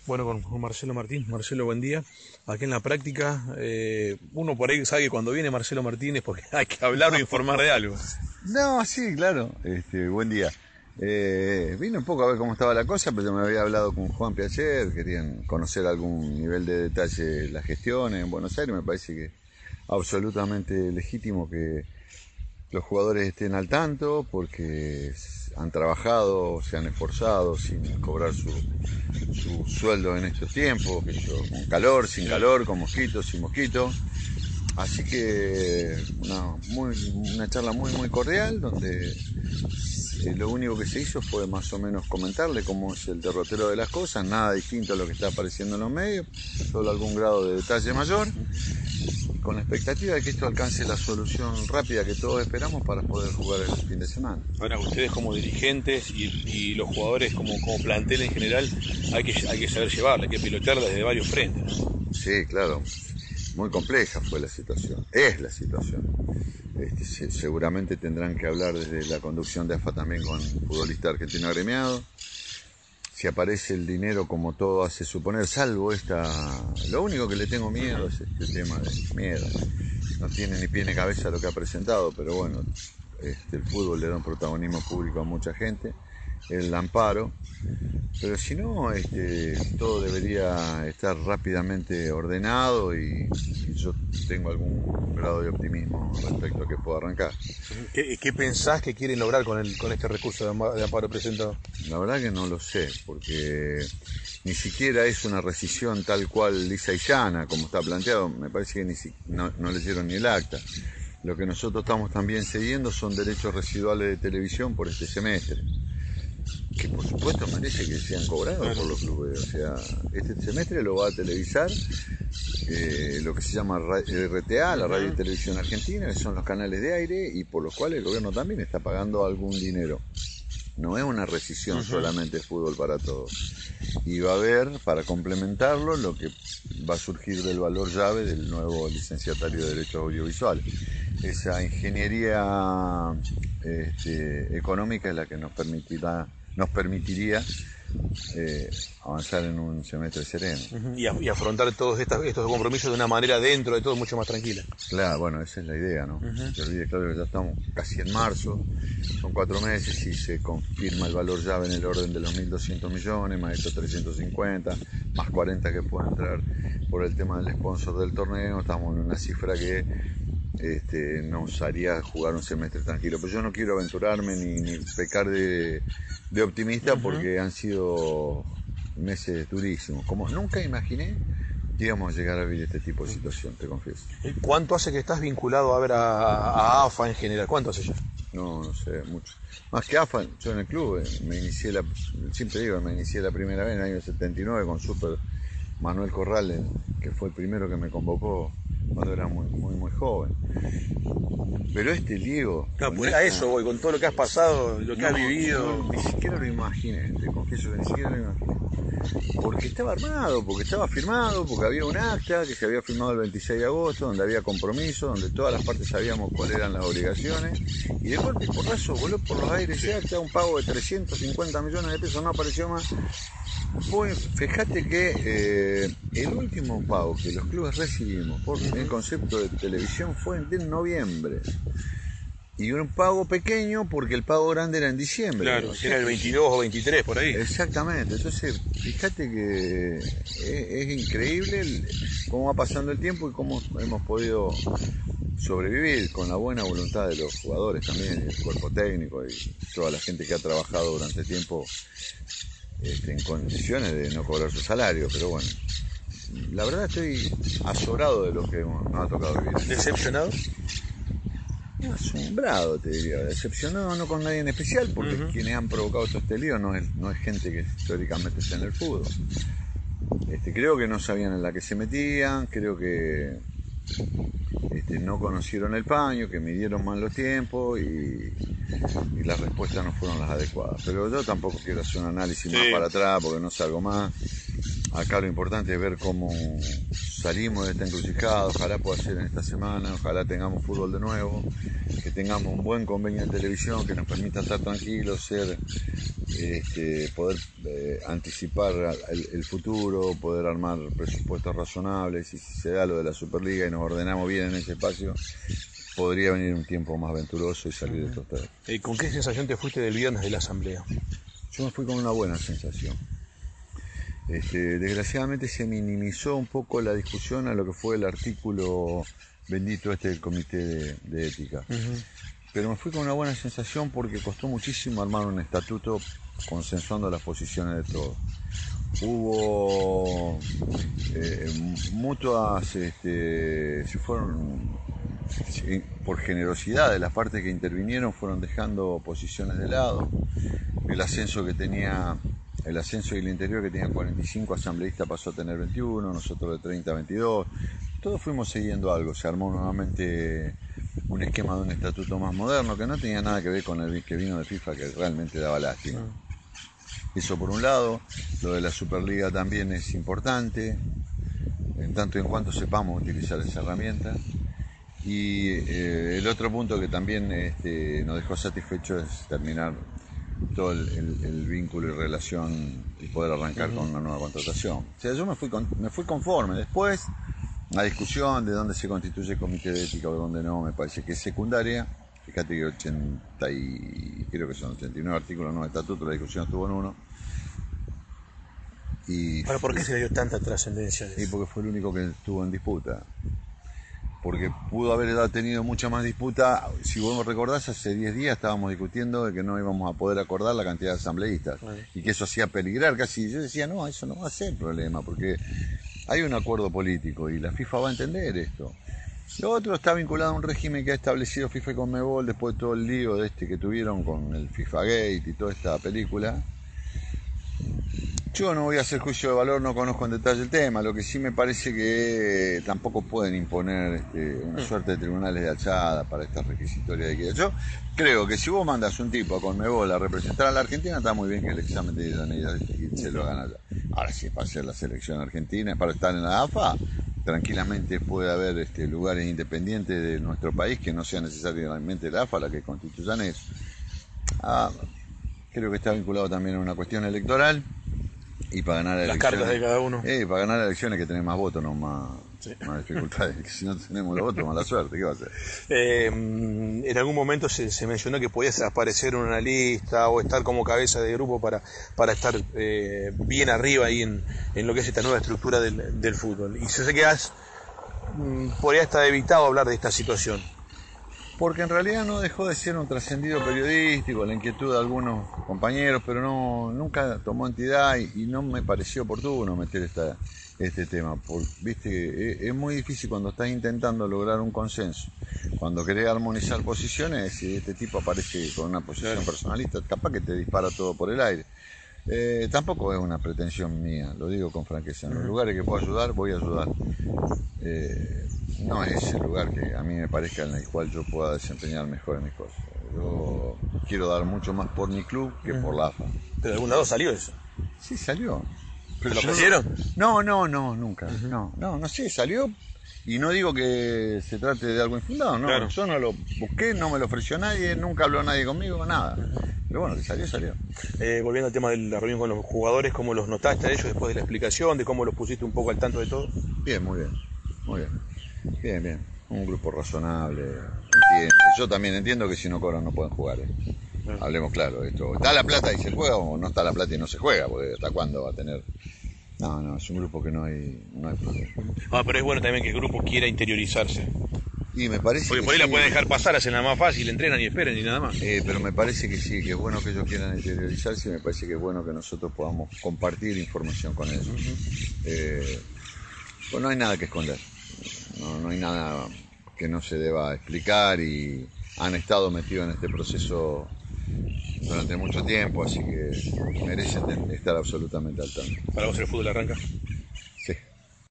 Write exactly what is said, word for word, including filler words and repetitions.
Bueno, con, con Marcelo Martín. Marcelo, buen día. Aquí en la práctica, eh, uno por ahí sabe que cuando viene Marcelo Martínez porque hay que hablar o informar de algo. No, sí, claro. Este, buen día. Eh, vine un poco a ver cómo estaba la cosa, pero yo me había hablado con Juan ayer, querían conocer algún nivel de detalle de la gestión en Buenos Aires. Me parece que absolutamente legítimo que los jugadores estén al tanto, porque han trabajado, se han esforzado sin cobrar su, su sueldo en estos tiempos, que yo, con calor, sin calor, con mosquitos, sin mosquitos. Así que una, muy, una charla muy muy cordial, donde eh, lo único que se hizo fue más o menos comentarle cómo es el derrotero de las cosas, nada distinto a lo que está apareciendo en los medios, solo algún grado de detalle mayor, con la expectativa de que esto alcance la solución rápida que todos esperamos para poder jugar el fin de semana. Ahora, ustedes como dirigentes y, y los jugadores como, como plantel en general, hay que, hay que saber llevarla, hay que pilotearla desde varios frentes, ¿no? Sí, claro. Muy compleja fue la situación, es la situación. Este, se, seguramente tendrán que hablar desde la conducción de A F A también con futbolista argentino agremiado. Si aparece el dinero como todo hace suponer, salvo esta... Lo único que le tengo miedo es este tema de miedo. No tiene ni pie ni cabeza lo que ha presentado, pero bueno, este, el fútbol le da un protagonismo público a mucha gente. El amparo, pero si no, este, todo debería estar rápidamente ordenado y, y yo tengo algún grado de optimismo respecto a que pueda arrancar. ¿Qué, qué pensás que quieren lograr con, el, con este recurso de amparo presentado? La verdad que no lo sé, porque ni siquiera es una rescisión tal cual lisa y llana como está planteado. Me parece que ni si, no, no leyeron ni el acta. Lo que nosotros estamos también cediendo son derechos residuales de televisión por este semestre, que por supuesto merece que sean cobrados por los clubes. O sea, este semestre lo va a televisar eh, lo que se llama R T A, la Radio y Televisión Argentina, que son los canales de aire, y por los cuales el gobierno también está pagando algún dinero. No es una rescisión solamente de fútbol para todos. Y va a haber, para complementarlo, lo que va a surgir del valor llave del nuevo licenciatario de Derechos Audiovisuales. Esa ingeniería este, económica es la que nos permitirá nos permitiría eh, avanzar en un semestre sereno. Uh-huh. y, a, y afrontar todos estas, estos compromisos de una manera dentro de todo mucho más tranquila. Claro, bueno, esa es la idea, ¿no? Uh-huh. Se olvide, claro, que ya estamos casi en marzo, son cuatro meses y se confirma el valor llave en el orden de los mil doscientos millones, más estos trescientos cincuenta, más cuarenta que pueden entrar por el tema del sponsor del torneo. Estamos en una cifra que Este, nos haría jugar un semestre tranquilo, pero yo no quiero aventurarme ni, ni pecar de, de optimista, uh-huh, porque han sido meses durísimos, como nunca imaginé que íbamos a llegar a vivir este tipo de situación, te confieso. ¿Cuánto hace que estás vinculado a ver a, a A F A en general? ¿Cuánto hace ya? No, no sé, mucho. Más que A F A, yo en el club me inicié, la, siempre digo, me inicié la primera vez en el año setenta y nueve con Super Manuel Corral, que fue el primero que me convocó cuando era muy muy muy joven. Pero este Diego, claro, pues a eso voy, con todo lo que has pasado, lo que no, has vivido. No, ni siquiera lo imaginé, te confieso que ni siquiera lo imaginé. Porque estaba armado, porque estaba firmado, porque había un acta que se había firmado el veintiséis de agosto, donde había compromiso, donde todas las partes sabíamos cuáles eran las obligaciones, y de golpe y porrazo voló por los aires ese acta, un pago de trescientos cincuenta millones de pesos, no apareció más. Pues fíjate que eh, el último pago que los clubes recibimos por el concepto de televisión fue en noviembre. Y un pago pequeño porque el pago grande era en diciembre. Claro, era el veintidós o veintitrés por ahí. Exactamente. Entonces, fíjate que es, es increíble el, cómo va pasando el tiempo y cómo hemos podido sobrevivir con la buena voluntad de los jugadores también, y el cuerpo técnico y toda la gente que ha trabajado durante tiempo este, en condiciones de no cobrar su salario. Pero bueno, la verdad estoy azorado de lo que nos ha tocado vivir. ¿Decepcionado? Asombrado, te diría, decepcionado, no con nadie en especial, porque uh-huh, quienes han provocado todo este lío no es, no es gente que históricamente está en el fútbol. Este, creo que no sabían en la que se metían, creo que este, no conocieron el paño, que midieron mal los tiempos y, y las respuestas no fueron las adecuadas. Pero yo tampoco quiero hacer un análisis sí. más para atrás, porque no salgo más. Acá lo importante es ver cómo salimos de esta encrucijada, ojalá pueda ser en esta semana, ojalá tengamos fútbol de nuevo, que tengamos un buen convenio de televisión que nos permita estar tranquilos, ser, este, poder eh, anticipar el, el futuro, poder armar presupuestos razonables, y si se da lo de la Superliga y nos ordenamos bien en ese espacio, podría venir un tiempo más aventuroso y salir de estos tres. ¿Y con qué sensación te fuiste del viernes de la asamblea? Yo me fui con una buena sensación. Este, desgraciadamente se minimizó un poco la discusión a lo que fue el artículo bendito este del comité de, de ética. Uh-huh. Pero me fui con una buena sensación porque costó muchísimo armar un estatuto consensuando las posiciones de todos. Hubo eh, mutuas, este, se fueron, por generosidad de las partes que intervinieron, fueron dejando posiciones de lado. El ascenso que tenía, el ascenso y el interior que tenía cuarenta y cinco asambleístas pasó a tener veintiuno, nosotros de treinta a veintidós. Todos fuimos siguiendo algo, se armó nuevamente un esquema de un estatuto más moderno que no tenía nada que ver con el que vino de FIFA, que realmente daba lástima. Eso por un lado. Lo de la Superliga también es importante, en tanto y en cuanto sepamos utilizar esa herramienta. Y eh, el otro punto que también este, nos dejó satisfechos es terminar todo el, el, el vínculo y relación y poder arrancar uh-huh. con una nueva contratación. O sea, yo me fui, con, me fui conforme. Después, la discusión de dónde se constituye el comité de ética o dónde no, me parece que es secundaria. Fíjate que ochenta y, creo que son ochenta y nueve artículos, nueve estatutos, la discusión estuvo en uno. Y, ¿Pero por qué se le dio tanta trascendencia? Y porque fue el único que estuvo en disputa. Porque pudo haber tenido mucha más disputa. Si vos me recordás, hace diez días estábamos discutiendo de que no íbamos a poder acordar la cantidad de asambleístas. Vale. Y que eso hacía peligrar casi. Yo decía, no, eso no va a ser problema, porque hay un acuerdo político y la FIFA va a entender esto. Lo otro está vinculado a un régimen que ha establecido FIFA y Conmebol después de todo el lío de este que tuvieron con el FIFA Gate y toda esta película. Yo no voy a hacer juicio de valor, no conozco en detalle el tema. Lo que sí me parece que tampoco pueden imponer este, una suerte de tribunales de alzada para esta requisitoria de equidad. Yo creo que si vos mandas un tipo a Conmebol a representar a la Argentina, está muy bien que el examen de idoneidad se lo hagan allá. Ahora sí, para hacer la selección argentina, para estar en la A F A, tranquilamente puede haber este, lugares independientes de nuestro país que no sea necesariamente la A F A la que constituyan eso. Ah, creo que está vinculado también a una cuestión electoral. Y para ganar las elecciones, cartas de cada uno. Eh, para ganar elecciones hay que tener más votos, no más, sí. más dificultades. Que si no tenemos los votos, mala suerte, ¿qué va a hacer? Eh, en algún momento se, se mencionó que podías aparecer en una lista o estar como cabeza de grupo para, para estar eh, bien arriba ahí en, en lo que es esta nueva estructura del, del fútbol. Y yo sé que has, podría estar evitado hablar de esta situación. Porque en realidad no dejó de ser un trascendido periodístico, la inquietud de algunos compañeros, pero no nunca tomó entidad y, y no me pareció oportuno meter esta, este tema. Por, viste, es, es muy difícil cuando estás intentando lograr un consenso, cuando querés armonizar posiciones y este tipo aparece con una posición personalista, capaz que te dispara todo por el aire. Eh, tampoco es una pretensión mía, lo digo con franqueza. En los lugares que puedo ayudar, voy a ayudar. Eh, no es el lugar que a mí me parezca en el cual yo pueda desempeñar mejor en mis cosas. Yo quiero dar mucho más por mi club que por la A F A. ¿Pero de algún lado salió eso? Sí, salió. ¿Pero lo ofrecieron? No, no, no, nunca. Uh-huh. No, no, no sé, salió. Y no digo que se trate de algo infundado, no. Claro. Yo no lo busqué, no me lo ofreció nadie, nunca habló nadie conmigo, nada. Pero bueno, que salió, salió. Eh, volviendo al tema de la reunión con los jugadores, ¿cómo los notaste a ellos después de la explicación, de cómo los pusiste un poco al tanto de todo? Bien, muy bien, muy bien. Bien, bien. Un grupo razonable, entiende. Yo también entiendo que si no cobran no pueden jugar. ¿eh? Uh-huh. Hablemos claro, esto. ¿Está la plata y se juega o no está la plata y no se juega? Porque ¿hasta cuándo va a tener...? No, no, es un grupo que no hay, no hay problema. Ah, pero es bueno también que el grupo quiera interiorizarse. Y me parece Porque que por ahí sí. La pueden dejar pasar, hacen la más fácil, entrenan y esperen y nada más. Eh, pero me parece que sí, que es bueno que ellos quieran interiorizarse y me parece que es bueno que nosotros podamos compartir información con ellos. Uh-huh. eh, pues no hay nada que esconder, no, no hay nada que no se deba explicar y han estado metidos en este proceso durante mucho tiempo, así que merecen estar absolutamente al tanto. ¿Para vos el fútbol arranca?